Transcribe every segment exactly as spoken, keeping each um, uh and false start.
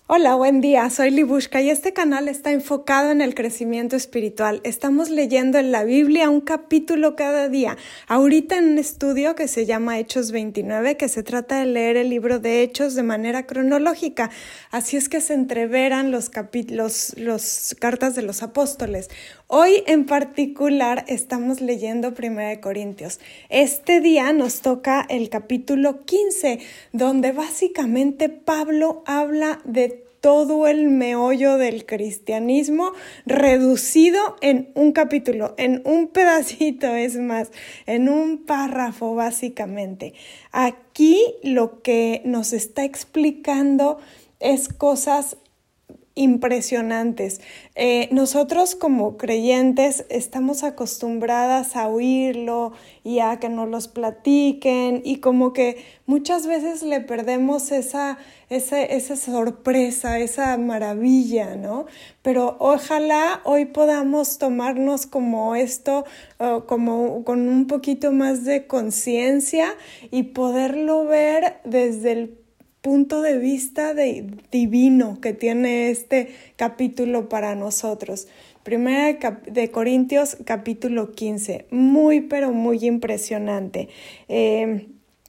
Hola, buen día, soy Libushka y este canal está enfocado en el crecimiento espiritual. Estamos leyendo en la Biblia un capítulo cada día. Ahorita en un estudio que se llama Hechos veintinueve, que se trata de leer el libro de Hechos de manera cronológica. Así es que se entreveran los, capi- los, los cartas de los apóstoles. Hoy en particular estamos leyendo Primera de Corintios. Este día nos toca el capítulo quince, donde básicamente Pablo habla de todo el meollo del cristianismo reducido en un capítulo, en un pedacito, es más, en un párrafo básicamente. Aquí lo que nos está explicando es cosas impresionantes. Eh, nosotros como creyentes estamos acostumbradas a oírlo y a que nos los platiquen y como que muchas veces le perdemos esa, esa, esa sorpresa, esa maravilla, ¿no? Pero ojalá hoy podamos tomarnos como esto, uh, como con un poquito más de conciencia y poderlo ver desde el punto de vista de, divino que tiene este capítulo para nosotros. Primera de, Cap- de Corintios, capítulo quince. Muy, pero muy impresionante. Eh,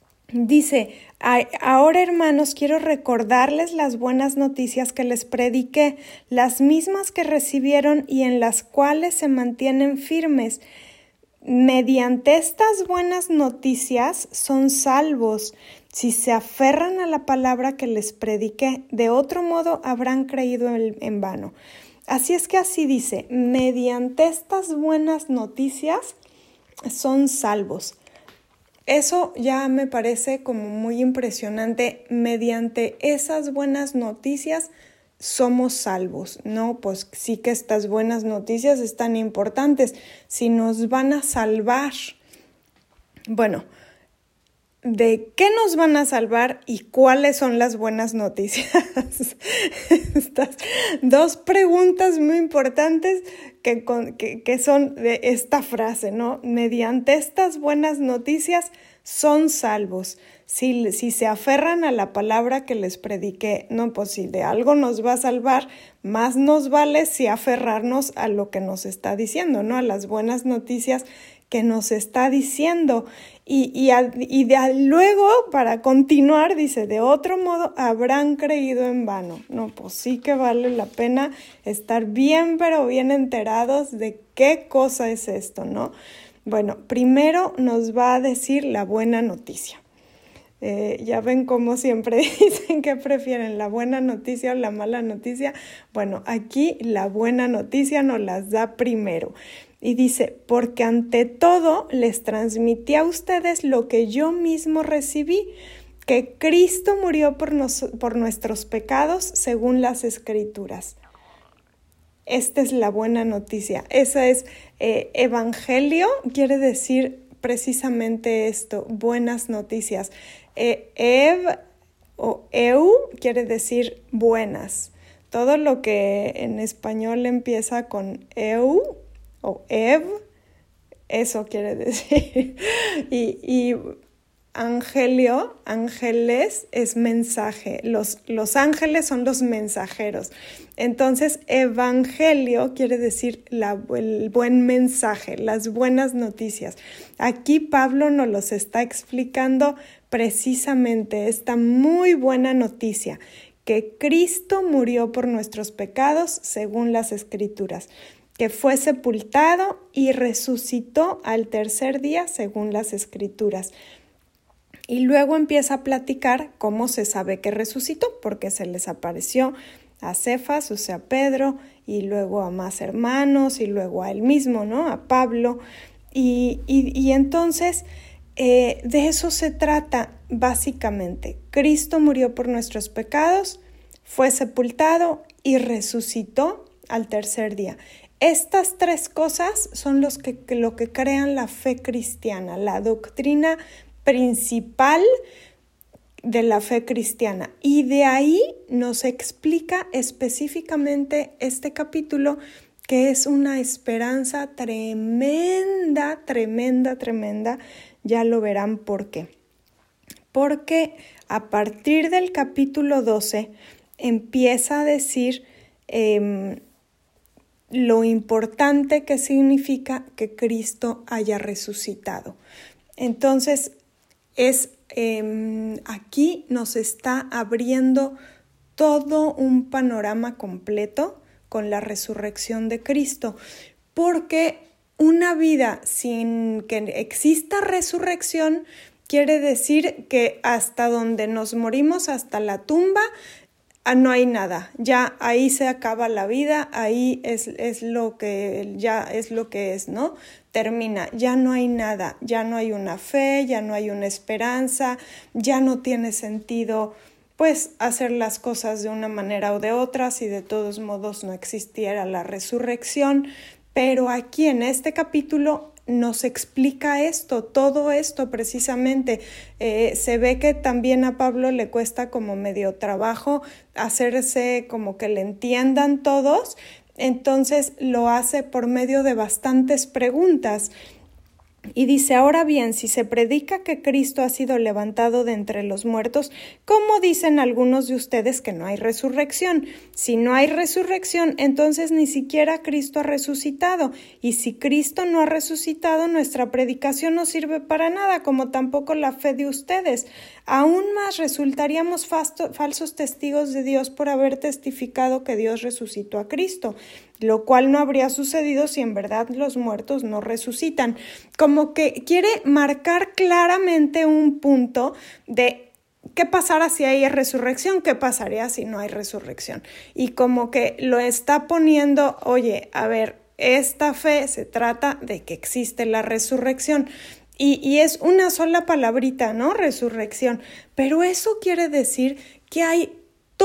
dice, ahora hermanos, quiero recordarles las buenas noticias que les prediqué, las mismas que recibieron y en las cuales se mantienen firmes. Mediante estas buenas noticias son salvos si se aferran a la palabra que les prediqué. De otro modo habrán creído en, en vano. Así es que así dice, mediante estas buenas noticias son salvos. Eso ya me parece como muy impresionante. Mediante esas buenas noticias somos salvos, ¿no? Pues sí que estas buenas noticias están importantes. Si nos van a salvar, bueno, ¿de qué nos van a salvar y cuáles son las buenas noticias? Estas dos preguntas muy importantes que, que, que son de esta frase, ¿no? Mediante estas buenas noticias son salvos. Si, si se aferran a la palabra que les prediqué, no, pues si de algo nos va a salvar, más nos vale si aferrarnos a lo que nos está diciendo, ¿no? A las buenas noticias que nos está diciendo. Y, y, a, y de, luego, para continuar, dice, de otro modo habrán creído en vano. No, pues sí que vale la pena estar bien, pero bien enterados de qué cosa es esto, ¿no? Bueno, primero nos va a decir la buena noticia. Eh, ya ven cómo siempre dicen que prefieren la buena noticia o la mala noticia. Bueno, aquí la buena noticia nos las da primero. Y dice, porque ante todo les transmití a ustedes lo que yo mismo recibí, que Cristo murió por, nos, por nuestros pecados según las Escrituras. Esta es la buena noticia. Esa es eh, evangelio, quiere decir precisamente esto, buenas noticias. Eh, ev o eu quiere decir buenas. Todo lo que en español empieza con eu o ev, eso quiere decir. y, y Angelio, ángeles es mensaje, los, los ángeles son los mensajeros. Entonces, evangelio quiere decir la, el buen mensaje, las buenas noticias. Aquí Pablo nos los está explicando precisamente esta muy buena noticia, que Cristo murió por nuestros pecados según las Escrituras, que fue sepultado y resucitó al tercer día según las Escrituras. Y luego empieza a platicar cómo se sabe que resucitó, porque se les apareció a Cefas, o sea, Pedro, y luego a más hermanos, y luego a él mismo, ¿no? A Pablo. Y, y, y entonces, eh, de eso se trata básicamente. Cristo murió por nuestros pecados, fue sepultado y resucitó al tercer día. Estas tres cosas son los que, lo que crean la fe cristiana, la doctrina principal de la fe cristiana. Y de ahí nos explica específicamente este capítulo, que es una esperanza tremenda, tremenda, tremenda. Ya lo verán por qué. Porque a partir del capítulo doce empieza a decir eh, lo importante que significa que Cristo haya resucitado. Entonces, es, eh, aquí nos está abriendo todo un panorama completo con la resurrección de Cristo, porque una vida sin que exista resurrección quiere decir que hasta donde nos morimos, hasta la tumba, no hay nada, ya ahí se acaba la vida, ahí es, es lo que ya es lo que es, ¿no? Termina, ya no hay nada, ya no hay una fe, ya no hay una esperanza, ya no tiene sentido pues hacer las cosas de una manera o de otra si de todos modos no existiera la resurrección. Pero aquí en este capítulo nos explica esto, todo esto precisamente. Eh, se ve que también a Pablo le cuesta como medio trabajo hacerse como que le entiendan todos, entonces lo hace por medio de bastantes preguntas. Y dice, ahora bien, si se predica que Cristo ha sido levantado de entre los muertos, ¿cómo dicen algunos de ustedes que no hay resurrección? Si no hay resurrección, entonces ni siquiera Cristo ha resucitado. Y si Cristo no ha resucitado, nuestra predicación no sirve para nada, como tampoco la fe de ustedes. Aún más resultaríamos fasto, falsos testigos de Dios por haber testificado que Dios resucitó a Cristo, lo cual no habría sucedido si en verdad los muertos no resucitan. Como que quiere marcar claramente un punto de qué pasará si hay resurrección, qué pasaría si no hay resurrección. Y como que lo está poniendo, oye, a ver, esta fe se trata de que existe la resurrección. Y, y es una sola palabrita, ¿no? Resurrección. Pero eso quiere decir que hay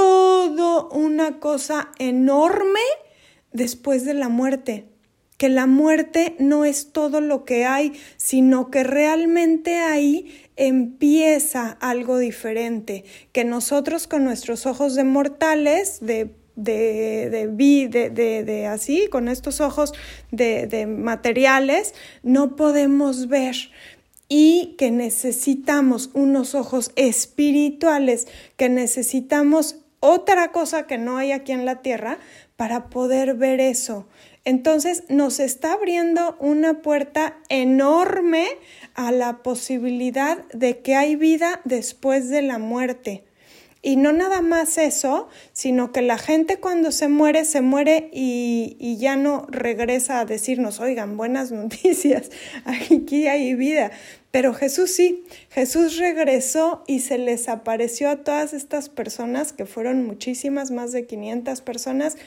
todo una cosa enorme después de la muerte, que la muerte no es todo lo que hay, sino que realmente ahí empieza algo diferente, que nosotros con nuestros ojos de mortales, de de, de, de, de, de así, con estos ojos de, de materiales, no podemos ver. Y que necesitamos unos ojos espirituales, que necesitamos otra cosa que no hay aquí en la tierra para poder ver eso. Entonces nos está abriendo una puerta enorme a la posibilidad de que hay vida después de la muerte. Y no nada más eso, sino que la gente cuando se muere, se muere y, y ya no regresa a decirnos, oigan, buenas noticias, aquí hay vida. Pero Jesús sí, Jesús regresó y se les apareció a todas estas personas, que fueron muchísimas, más de quinientas personas,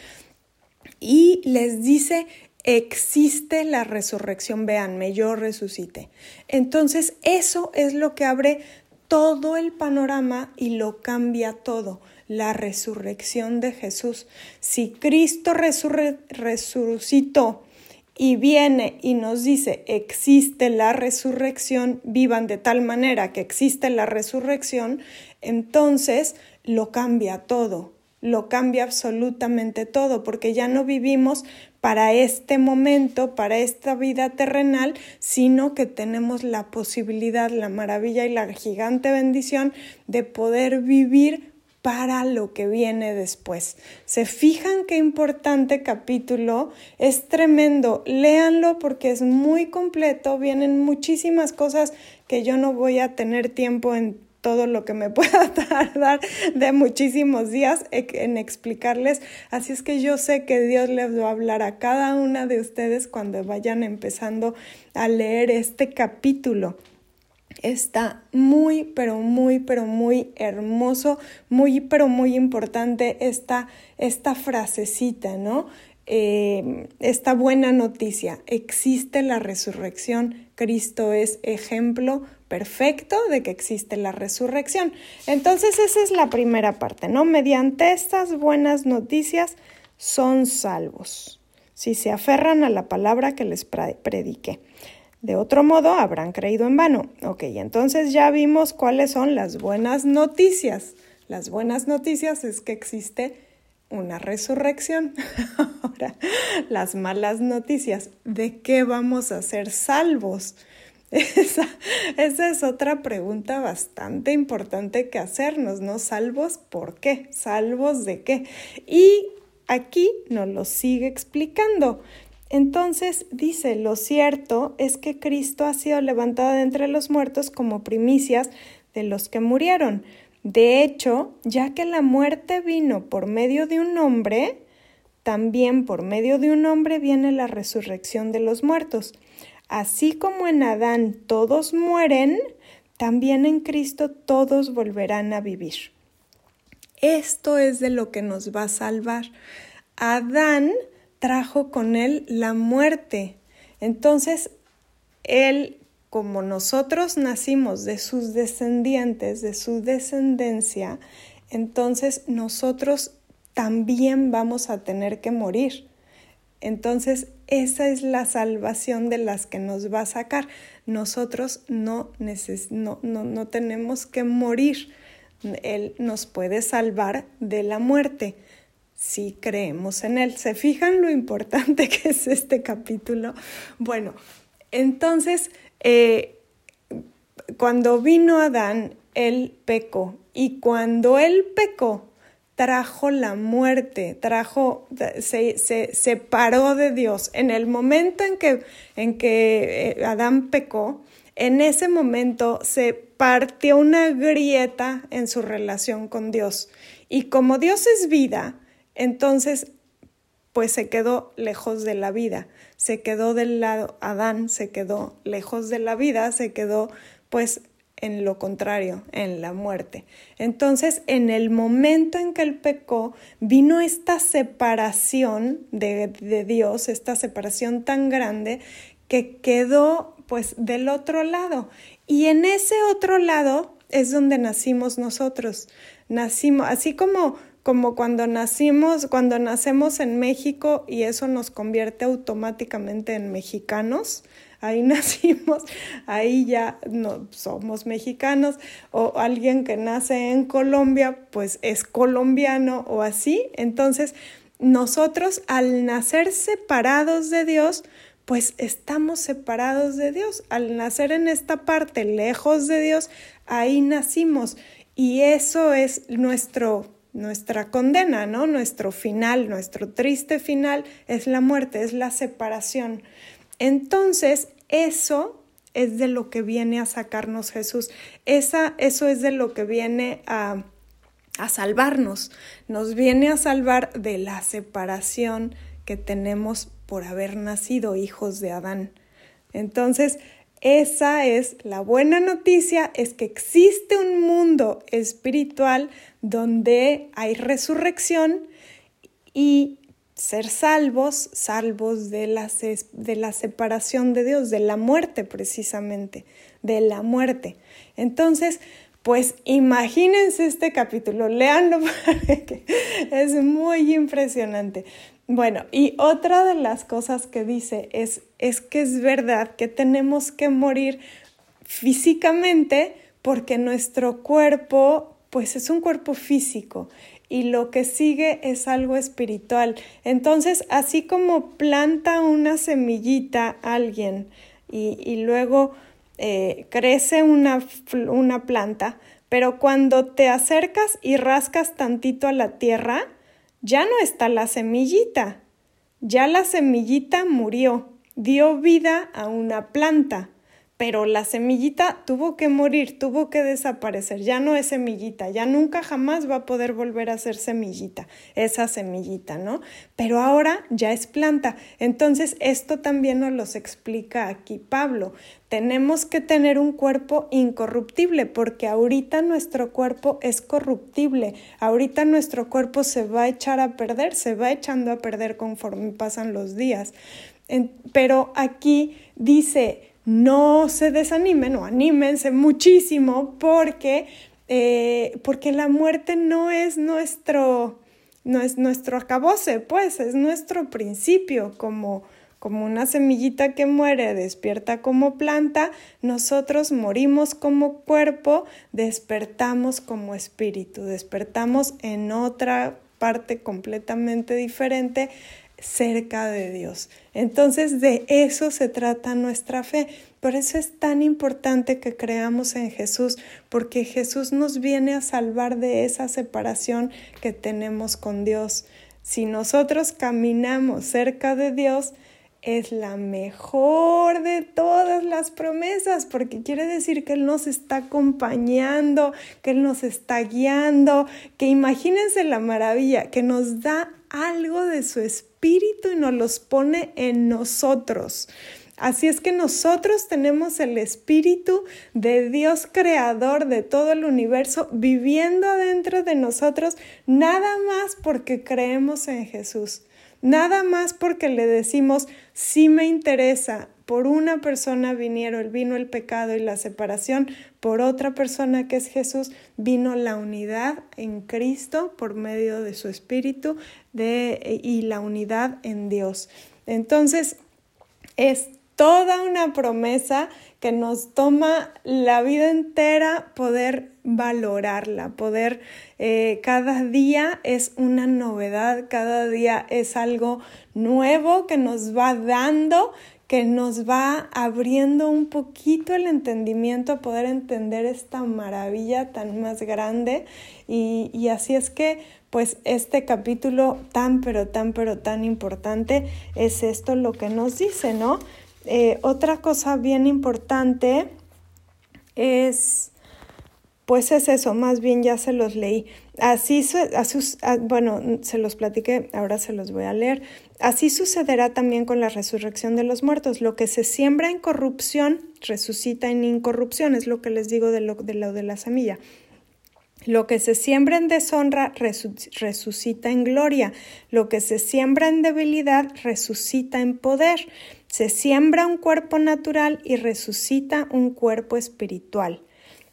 y les dice, existe la resurrección, véanme, yo resucité. Entonces eso es lo que abre todo el panorama y lo cambia todo, la resurrección de Jesús. Si Cristo resurre, resucitó y viene y nos dice, existe la resurrección, vivan de tal manera que existe la resurrección, entonces lo cambia todo, lo cambia absolutamente todo, porque ya no vivimos para este momento, para esta vida terrenal, sino que tenemos la posibilidad, la maravilla y la gigante bendición de poder vivir para lo que viene después. ¿Se fijan qué importante capítulo? Es tremendo, léanlo porque es muy completo, vienen muchísimas cosas que yo no voy a tener tiempo en todo lo que me pueda tardar de muchísimos días en explicarles. Así es que yo sé que Dios les va a hablar a cada una de ustedes cuando vayan empezando a leer este capítulo. Está muy, pero muy, pero muy hermoso, muy, pero muy importante esta, esta frasecita, ¿no? Eh, esta buena noticia, existe la resurrección, Cristo es ejemplo perfecto de que existe la resurrección. Entonces esa es la primera parte, ¿no? Mediante estas buenas noticias son salvos, si se aferran a la palabra que les prediqué. De otro modo, habrán creído en vano. Ok, entonces ya vimos cuáles son las buenas noticias. Las buenas noticias es que existe una resurrección. Ahora, las malas noticias, ¿de qué vamos a ser salvos? Esa, esa es otra pregunta bastante importante que hacernos, ¿no? ¿Salvos por qué? ¿Salvos de qué? Y aquí nos lo sigue explicando. Entonces dice, lo cierto es que Cristo ha sido levantado de entre los muertos como primicias de los que murieron. De hecho, ya que la muerte vino por medio de un hombre, también por medio de un hombre viene la resurrección de los muertos. Así como en Adán todos mueren, también en Cristo todos volverán a vivir. Esto es de lo que nos va a salvar. Adán trajo con él la muerte. Entonces, él, como nosotros nacimos de sus descendientes, de su descendencia, entonces nosotros también vamos a tener que morir. Entonces, esa es la salvación de las que nos va a sacar. Nosotros no, neces- no, no, no tenemos que morir. Él nos puede salvar de la muerte si creemos en Él. ¿Se fijan lo importante que es este capítulo? Bueno, entonces, eh, cuando vino Adán, él pecó. Y cuando él pecó, trajo la muerte, trajo, se, se separó de Dios. En el momento en que, en que Adán pecó, en ese momento se partió una grieta en su relación con Dios. Y como Dios es vida, entonces pues se quedó lejos de la vida. Se quedó del lado, Adán se quedó lejos de la vida, se quedó pues en lo contrario, en la muerte. Entonces, en el momento en que él pecó, vino esta separación de, de Dios, esta separación tan grande que quedó pues del otro lado. Y en ese otro lado es donde nacimos nosotros. Nacimos, así como, como cuando nacimos, cuando nacemos en México y eso nos convierte automáticamente en mexicanos. Ahí nacimos, ahí ya no somos mexicanos, o alguien que nace en Colombia, pues es colombiano o así. Entonces, nosotros al nacer separados de Dios, pues estamos separados de Dios. Al nacer en esta parte lejos de Dios, ahí nacimos. Y eso es nuestro, nuestra condena, ¿no? Nuestro final, nuestro triste final es la muerte, es la separación. Entonces, eso es de lo que viene a sacarnos Jesús. Esa, eso es de lo que viene a, a salvarnos. Nos viene a salvar de la separación que tenemos por haber nacido hijos de Adán. Entonces, esa es la buena noticia, es que existe un mundo espiritual donde hay resurrección y ser salvos, salvos de la, de la separación de Dios, de la muerte precisamente, de la muerte. Entonces, pues imagínense este capítulo, léanlo porque es muy impresionante. Bueno, y otra de las cosas que dice es, es que es verdad que tenemos que morir físicamente porque nuestro cuerpo, pues es un cuerpo físico. Y lo que sigue es algo espiritual. Entonces, así como planta una semillita alguien y, y luego eh, crece una, una planta, pero cuando te acercas y rascas tantito a la tierra, ya no está la semillita. Ya la semillita murió, dio vida a una planta. Pero la semillita tuvo que morir, tuvo que desaparecer, ya no es semillita, ya nunca jamás va a poder volver a ser semillita, esa semillita, ¿no? Pero ahora ya es planta. Entonces, esto también nos lo explica aquí Pablo. Tenemos que tener un cuerpo incorruptible, porque ahorita nuestro cuerpo es corruptible, ahorita nuestro cuerpo se va a echar a perder, se va echando a perder conforme pasan los días. Pero aquí dice, no se desanimen o anímense muchísimo porque, eh, porque la muerte no es nuestro, no es nuestro acabose, pues es nuestro principio. Como, como una semillita que muere, despierta como planta, nosotros morimos como cuerpo, despertamos como espíritu, despertamos en otra parte completamente diferente, cerca de Dios. Entonces de eso se trata nuestra fe. Por eso es tan importante que creamos en Jesús, porque Jesús nos viene a salvar de esa separación que tenemos con Dios. Si nosotros caminamos cerca de Dios, es la mejor de todas las promesas, porque quiere decir que Él nos está acompañando, que Él nos está guiando, que imagínense la maravilla, que nos da algo de su espíritu y nos los pone en nosotros. Así es que nosotros tenemos el espíritu de Dios creador de todo el universo viviendo adentro de nosotros, nada más porque creemos en Jesús. Nada más porque le decimos, sí me interesa, por una persona vinieron, vino el pecado y la separación, por otra persona que es Jesús, vino la unidad en Cristo por medio de su Espíritu de, y la unidad en Dios. Entonces, es toda una promesa que nos toma la vida entera poder valorarla, poder eh, cada día es una novedad, cada día es algo nuevo que nos va dando, que nos va abriendo un poquito el entendimiento a poder entender esta maravilla tan más grande y, y así es que pues este capítulo tan pero tan pero tan importante es esto lo que nos dice, ¿no? Eh, otra cosa bien importante es, pues es eso, más bien ya se los leí. Así, así, bueno, se los platiqué, ahora se los voy a leer. Así sucederá también con la resurrección de los muertos. Lo que se siembra en corrupción, resucita en incorrupción, es lo que les digo de lo de, lo de la semilla. Lo que se siembra en deshonra resucita en gloria. Lo que se siembra en debilidad resucita en poder. Se siembra un cuerpo natural y resucita un cuerpo espiritual.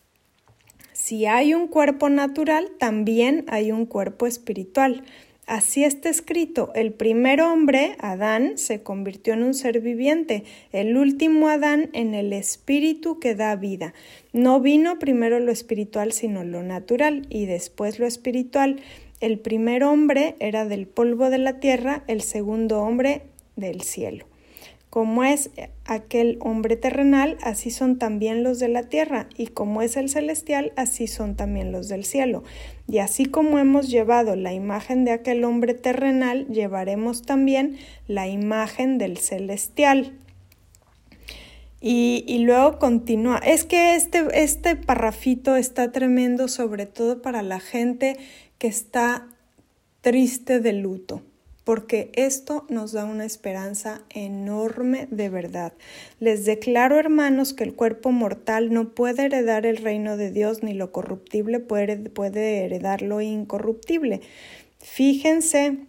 Si hay un cuerpo natural, también hay un cuerpo espiritual. Así está escrito, el primer hombre, Adán, se convirtió en un ser viviente, el último Adán en el espíritu que da vida. No vino primero lo espiritual, sino lo natural, y después lo espiritual. El primer hombre era del polvo de la tierra, el segundo hombre del cielo. Como es aquel hombre terrenal, así son también los de la tierra, y como es el celestial, así son también los del cielo. Y así como hemos llevado la imagen de aquel hombre terrenal, llevaremos también la imagen del celestial. Y, y luego continúa. Es que este, este parrafito está tremendo, sobre todo para la gente que está triste de luto, porque esto nos da una esperanza enorme de verdad. Les declaro, hermanos, que el cuerpo mortal no puede heredar el reino de Dios, ni lo corruptible puede, puede heredar lo incorruptible. Fíjense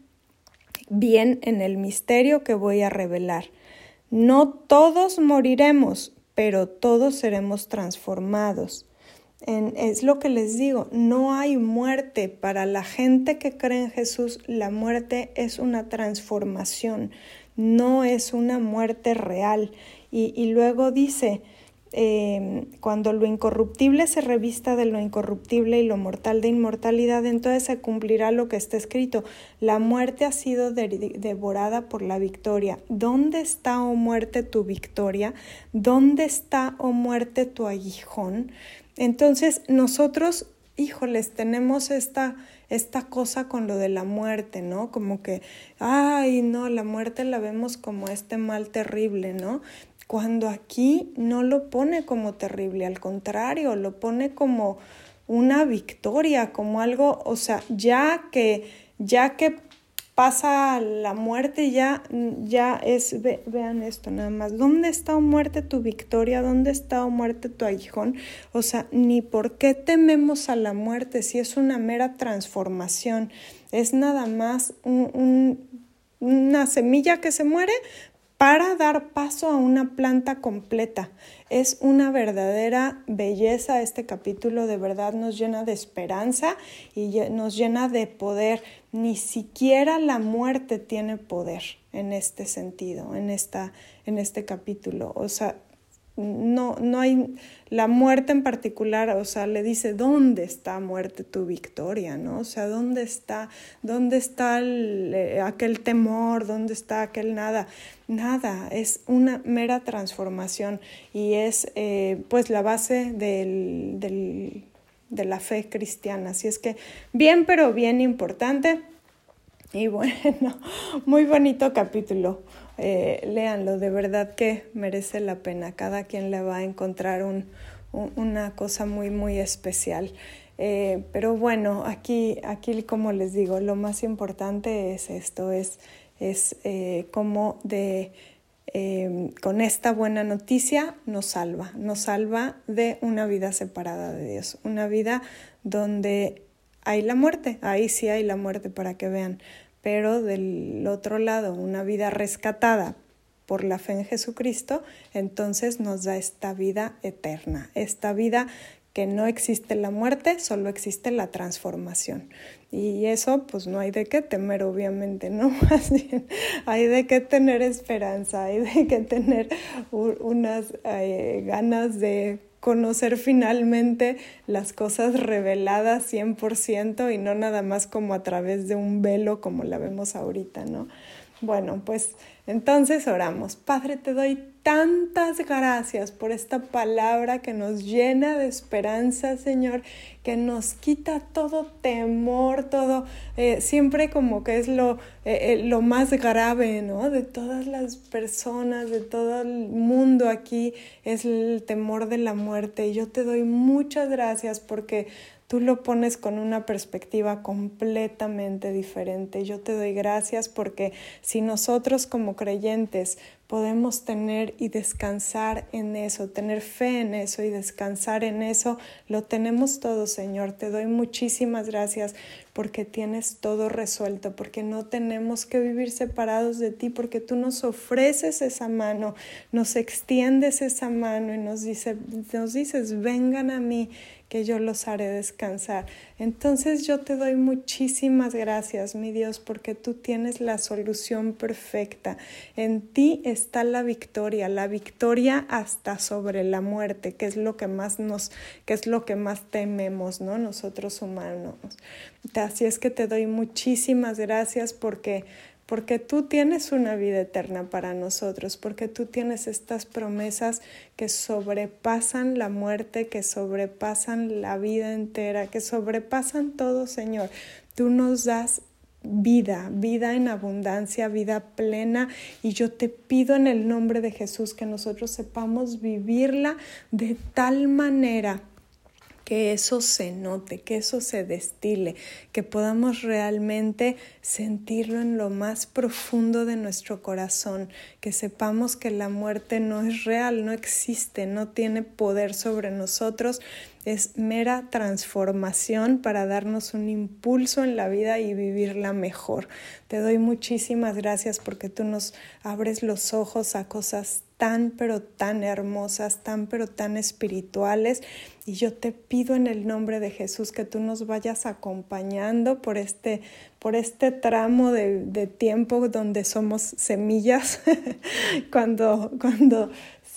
bien en el misterio que voy a revelar. No todos moriremos, pero todos seremos transformados. En, es lo que les digo, no hay muerte. Para la gente que cree en Jesús, la muerte es una transformación, no es una muerte real. Y, y luego dice, eh, cuando lo incorruptible se revista de lo incorruptible y lo mortal de inmortalidad, entonces se cumplirá lo que está escrito. La muerte ha sido de, de, devorada por la victoria. ¿Dónde está, oh muerte, tu victoria? ¿Dónde está, oh muerte, tu aguijón? Entonces nosotros, híjoles, tenemos esta, esta cosa con lo de la muerte, ¿no? Como que, ay, no, la muerte la vemos como este mal terrible, ¿no? Cuando aquí no lo pone como terrible, al contrario, lo pone como una victoria, como algo, o sea, ya que, ya que pasa la muerte, ya, ya es, ve, vean esto nada más, ¿dónde está, oh muerte, tu victoria? ¿Dónde está, oh muerte, tu aguijón? O sea, ni por qué tememos a la muerte si es una mera transformación, es nada más un, un, una semilla que se muere para dar paso a una planta completa. Es una verdadera belleza. Este capítulo de verdad nos llena de esperanza y nos llena de poder. Ni siquiera la muerte tiene poder en este sentido, en, esta, en este capítulo. O sea, no, no hay la muerte en particular, o sea, le dice, ¿dónde está muerte tu victoria? ¿No? O sea, ¿dónde está, dónde está el, eh, aquel temor? ¿Dónde está aquel nada? Nada, es una mera transformación y es eh, pues la base del, del, de la fe cristiana. Así es que bien, pero bien importante. Y bueno, muy bonito capítulo. Eh, léanlo, de verdad que merece la pena. Cada quien le va a encontrar un, un, una cosa muy, muy especial. Eh, pero bueno, aquí, aquí, como les digo, lo más importante es esto, es, es eh, cómo de, eh, con esta buena noticia nos salva, nos salva de una vida separada de Dios, una vida donde hay la muerte, ahí sí hay la muerte para que vean, pero del otro lado, una vida rescatada por la fe en Jesucristo, entonces nos da esta vida eterna, esta vida que no existe la muerte, solo existe la transformación. Y eso pues no hay de qué temer, obviamente, ¿no? Así, hay de qué tener esperanza, hay de qué tener unas eh, ganas de conocer finalmente las cosas reveladas cien por ciento y no nada más como a través de un velo como la vemos ahorita, ¿no? Bueno, pues entonces oramos. Padre, te doy tantas gracias por esta palabra que nos llena de esperanza, Señor, que nos quita todo temor, todo, eh, siempre como que es lo, eh, eh, lo más grave, ¿no? De todas las personas, de todo el mundo aquí, es el temor de la muerte. Y yo te doy muchas gracias porque tú lo pones con una perspectiva completamente diferente. Yo te doy gracias porque si nosotros como creyentes podemos tener y descansar en eso, tener fe en eso y descansar en eso, lo tenemos todo, Señor. Te doy muchísimas gracias porque tienes todo resuelto, porque no tenemos que vivir separados de ti, porque tú nos ofreces esa mano, nos extiendes esa mano y nos, dice, nos dices, vengan a mí, que yo los haré descansar. Entonces yo te doy muchísimas gracias, mi Dios, porque tú tienes la solución perfecta. En ti está la victoria, la victoria hasta sobre la muerte, que es lo que más nos, que es lo que más tememos, ¿no? Nosotros humanos. Así es que te doy muchísimas gracias porque porque tú tienes una vida eterna para nosotros, porque tú tienes estas promesas que sobrepasan la muerte, que sobrepasan la vida entera, que sobrepasan todo, Señor. Tú nos das vida, vida en abundancia, vida plena, y yo te pido en el nombre de Jesús que nosotros sepamos vivirla de tal manera que eso se note, que eso se destile, que podamos realmente sentirlo en lo más profundo de nuestro corazón, que sepamos que la muerte no es real, no existe, no tiene poder sobre nosotros, es mera transformación para darnos un impulso en la vida y vivirla mejor. Te doy muchísimas gracias porque tú nos abres los ojos a cosas tan pero tan hermosas, tan pero tan espirituales, y yo te pido en el nombre de Jesús que tú nos vayas acompañando por este, por este tramo de, de tiempo donde somos semillas, cuando, cuando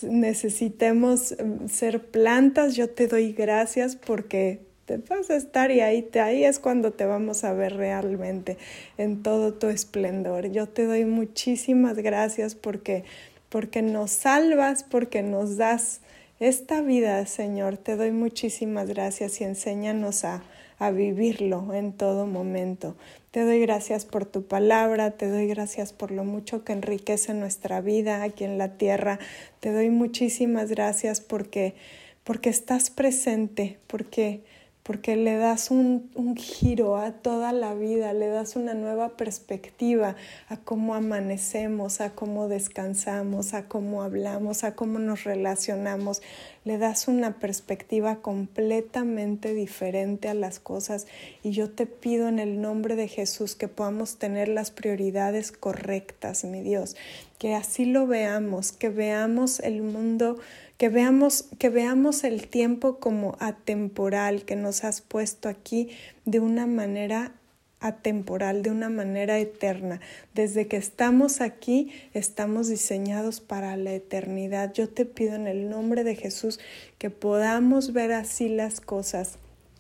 necesitemos ser plantas. Yo te doy gracias porque te vas a estar y ahí, te, ahí es cuando te vamos a ver realmente en todo tu esplendor. Yo te doy muchísimas gracias porque porque nos salvas, porque nos das esta vida, Señor. Te doy muchísimas gracias y enséñanos a, a vivirlo en todo momento. Te doy gracias por tu palabra, te doy gracias por lo mucho que enriquece nuestra vida aquí en la tierra. Te doy muchísimas gracias porque, porque estás presente, porque... porque le das un, un giro a toda la vida, le das una nueva perspectiva a cómo amanecemos, a cómo descansamos, a cómo hablamos, a cómo nos relacionamos. Le das una perspectiva completamente diferente a las cosas y yo te pido en el nombre de Jesús que podamos tener las prioridades correctas, mi Dios, que así lo veamos, que veamos el mundo, que veamos, que veamos el tiempo como atemporal que nos has puesto aquí de una manera atemporal, de una manera eterna. Desde que estamos aquí, estamos diseñados para la eternidad. Yo te pido en el nombre de Jesús que podamos ver así las cosas,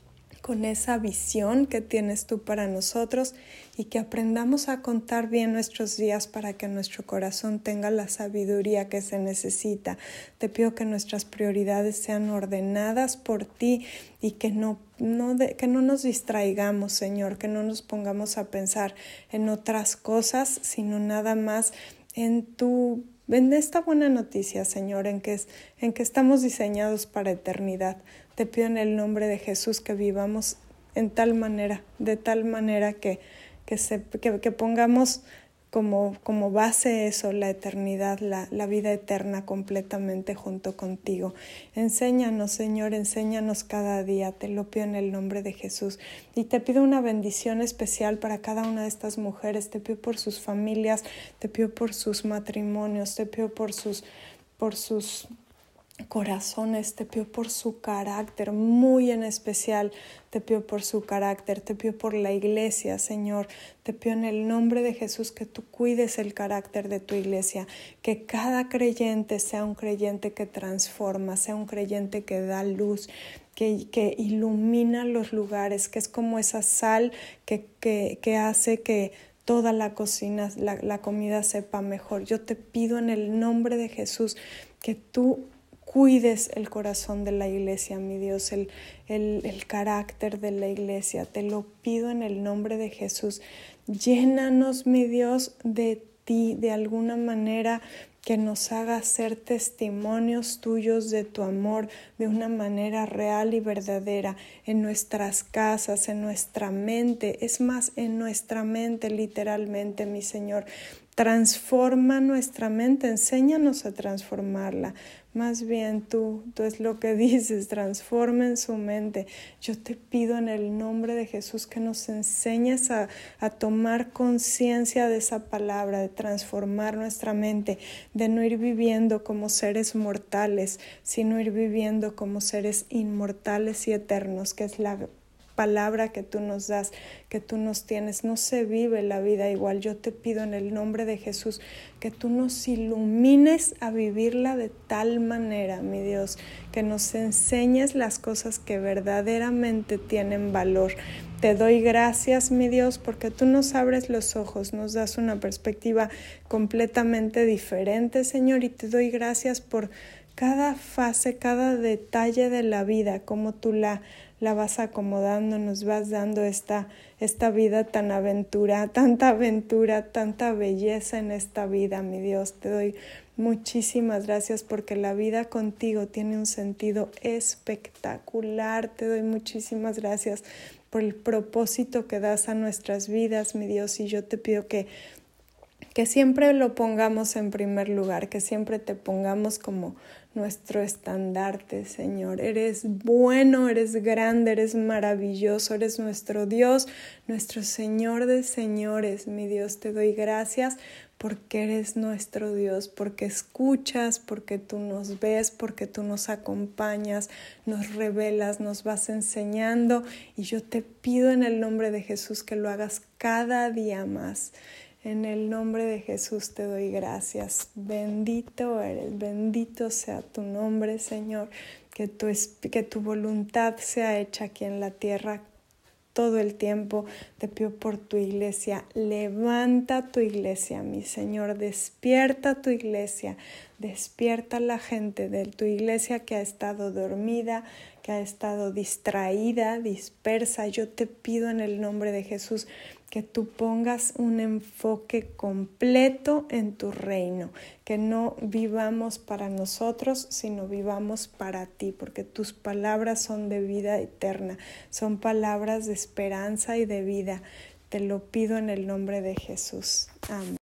con esa visión que tienes tú para nosotros, y que aprendamos a contar bien nuestros días para que nuestro corazón tenga la sabiduría que se necesita. Te pido que nuestras prioridades sean ordenadas por ti y que no, no de, que no nos distraigamos, Señor, que no nos pongamos a pensar en otras cosas, sino nada más en tu en esta buena noticia, Señor, en que, en que estamos diseñados para eternidad. Te pido en el nombre de Jesús que vivamos en tal manera, de tal manera que, que, se, que, que pongamos como, como base eso, la eternidad, la, la vida eterna completamente junto contigo. Enséñanos, Señor, enséñanos cada día, te lo pido en el nombre de Jesús. Y te pido una bendición especial para cada una de estas mujeres, te pido por sus familias, te pido por sus matrimonios, te pido por sus, por sus corazones, te pido por su carácter, muy en especial te pido por su carácter, te pido por la iglesia, Señor, te pido en el nombre de Jesús que tú cuides el carácter de tu iglesia, que cada creyente sea un creyente que transforma, sea un creyente que da luz, que, que ilumina los lugares, que es como esa sal que, que, que hace que toda la cocina, la, la comida sepa mejor. Yo te pido en el nombre de Jesús que tú cuides el corazón de la iglesia, mi Dios, el, el, el carácter de la iglesia. Te lo pido en el nombre de Jesús. Llénanos, mi Dios, de ti, de alguna manera que nos haga ser testimonios tuyos de tu amor de una manera real y verdadera en nuestras casas, en nuestra mente, es más, en nuestra mente literalmente, mi Señor. Transforma nuestra mente, enséñanos a transformarla. Más bien tú, tú es lo que dices, transformen su mente. Yo te pido en el nombre de Jesús que nos enseñes a, a tomar conciencia de esa palabra, de transformar nuestra mente, de no ir viviendo como seres mortales, sino ir viviendo como seres inmortales y eternos, que es la palabra que tú nos das, que tú nos tienes. No se vive la vida igual. Yo te pido en el nombre de Jesús que tú nos ilumines a vivirla de tal manera, mi Dios, que nos enseñes las cosas que verdaderamente tienen valor. Te doy gracias, mi Dios, porque tú nos abres los ojos, nos das una perspectiva completamente diferente, Señor, y te doy gracias por cada fase, cada detalle de la vida, como tú la la vas acomodando, nos vas dando esta, esta vida tan aventura, tanta aventura, tanta belleza en esta vida, mi Dios. Te doy muchísimas gracias porque la vida contigo tiene un sentido espectacular. Te doy muchísimas gracias por el propósito que das a nuestras vidas, mi Dios, y yo te pido que que siempre lo pongamos en primer lugar, que siempre te pongamos como nuestro estandarte, Señor. Eres bueno, eres grande, eres maravilloso, eres nuestro Dios, nuestro Señor de señores. Mi Dios, te doy gracias porque eres nuestro Dios, porque escuchas, porque tú nos ves, porque tú nos acompañas, nos revelas, nos vas enseñando, y yo te pido en el nombre de Jesús que lo hagas cada día más. En el nombre de Jesús te doy gracias. Bendito eres, bendito sea tu nombre, Señor. Que tu, que tu voluntad sea hecha aquí en la tierra todo el tiempo. Te pido por tu iglesia. Levanta tu iglesia, mi Señor. Despierta tu iglesia. Despierta la gente de tu iglesia que ha estado dormida, que ha estado distraída, dispersa. Yo te pido en el nombre de Jesús que tú pongas un enfoque completo en tu reino, que no vivamos para nosotros, sino vivamos para ti, porque tus palabras son de vida eterna, son palabras de esperanza y de vida. Te lo pido en el nombre de Jesús. Amén.